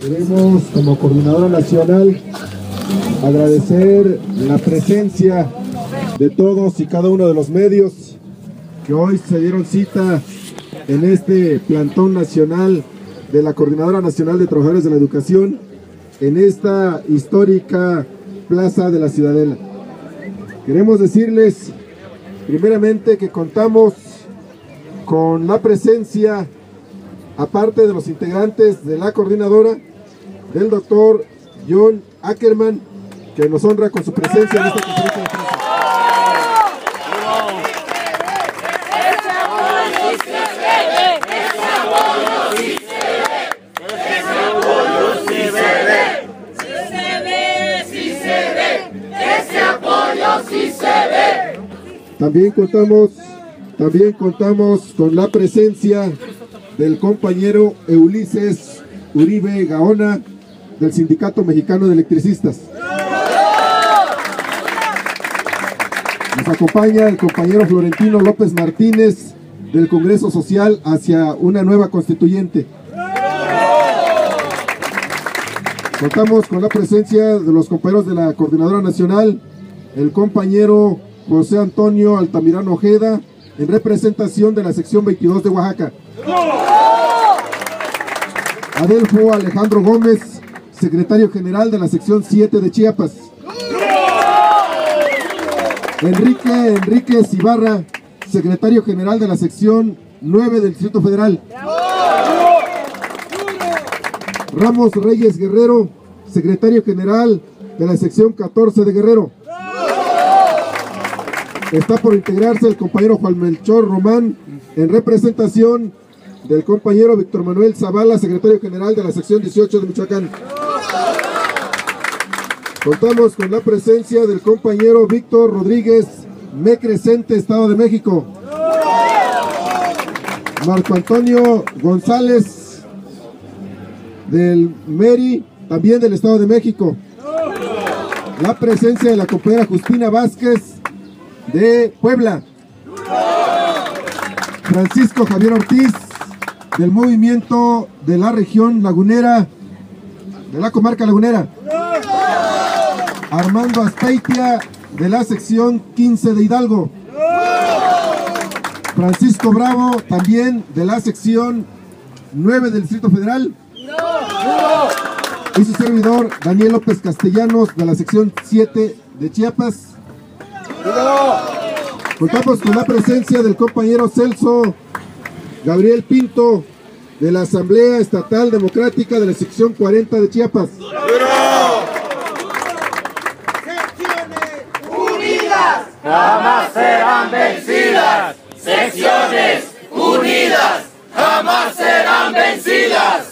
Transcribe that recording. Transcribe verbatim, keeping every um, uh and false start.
Queremos, como coordinadora nacional, agradecer la presencia de todos y cada uno de los medios que hoy se dieron cita en este plantón nacional de la Coordinadora Nacional de Trabajadores de la Educación, en esta histórica Plaza de la Ciudadela. Queremos decirles, primeramente, que contamos con la presencia, aparte de los integrantes de la coordinadora, del doctor John Ackerman, que nos honra con su presencia en esta conferencia de prensa. También contamos, también contamos con la presencia del compañero Ulises Uribe Gaona, del Sindicato Mexicano de Electricistas. Nos acompaña el compañero Florentino López Martínez, del Congreso Social hacia una nueva constituyente. Contamos con la presencia de los compañeros de la Coordinadora Nacional, el compañero José Antonio Altamirano Ojeda, en representación de la sección veintidós de Oaxaca. Adelfo Alejandro Gómez, secretario general de la sección siete de Chiapas. Enrique Enríquez Ibarra, secretario general de la sección nueve del Distrito Federal. Ramos Reyes Guerrero, secretario general de la sección catorce de Guerrero. Está por integrarse el compañero Juan Melchor Román, en representación del compañero Víctor Manuel Zavala, secretario general de la sección dieciocho de Michoacán. Contamos con la presencia del compañero Víctor Rodríguez Mecrescente, Estado de México. Marco Antonio González, del Meri, también del Estado de México. La presencia de la compañera Justina Vázquez, de Puebla. Francisco Javier Ortiz, del movimiento de la región lagunera, de la comarca lagunera. Armando Aspeitia, de la sección quince de Hidalgo. Francisco Bravo, también de la sección nueve del Distrito Federal. Y su servidor Daniel López Castellanos, de la sección siete de Chiapas. Contamos con la presencia del compañero Celso Gabriel Pinto, de la Asamblea Estatal Democrática de la sección cuarenta de Chiapas. Secciones unidas jamás serán vencidas. Secciones unidas jamás serán vencidas.